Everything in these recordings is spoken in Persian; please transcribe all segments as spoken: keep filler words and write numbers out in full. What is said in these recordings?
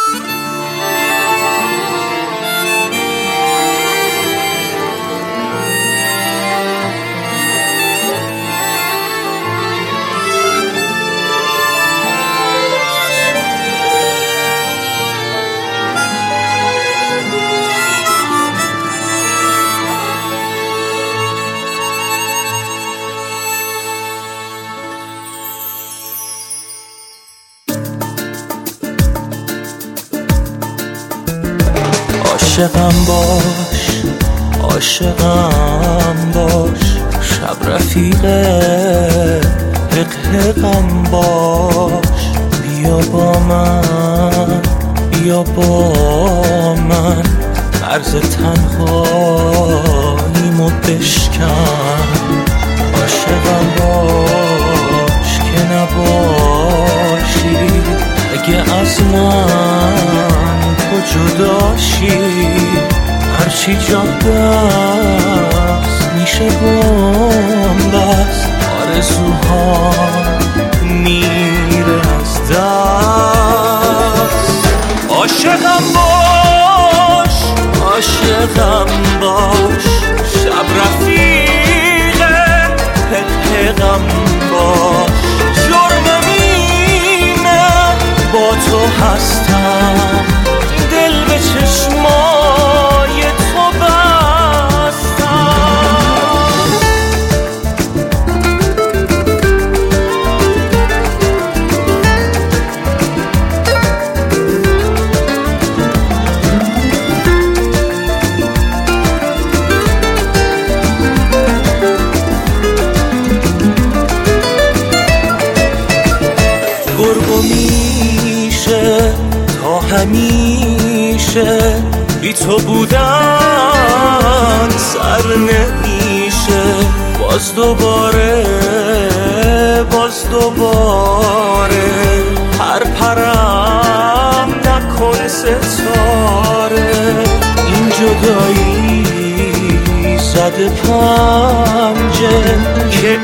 عاشقم باش، عاشقم باش، شب رفیق حق حقم باش. بیا با من، بیا با من، مرز تنهاییمو بشکن. عاشقم باش که نباشی، اگه از من تو جداشی، هرچی جا دست میشه بومبست. آرزوها میره از دست. عاشقم باش، عاشقم باش، شب رفیق حق حقم باش. جرمم اینه با تو هستم، دل به چشمای تو بستم. گرگو میشه تا همیشه، بی تو بودن سر نمیشه. باز دوباره، باز دوباره، پر پرم نکن ستاره. این جدایی زده پنجه که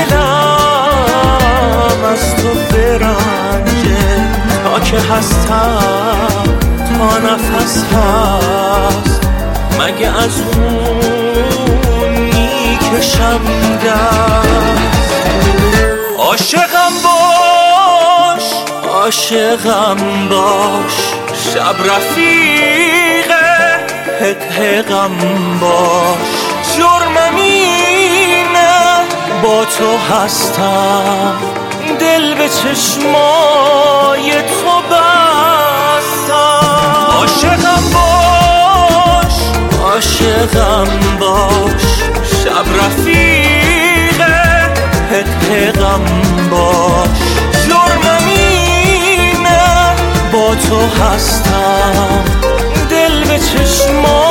دلم از تو برنجه. تا که هستم، تا نفس هست، مگه از اون میکشم دست. عاشقم باش، عاشقم باش، شب رفیق حق حقم باش. جرمم اینه با تو هستم، دل به چشمای تو بستم. عاشقم باش، عاشقم باش، شب رفیق حق حقم باش. جرمم اینه با تو هستم، دل به چشمای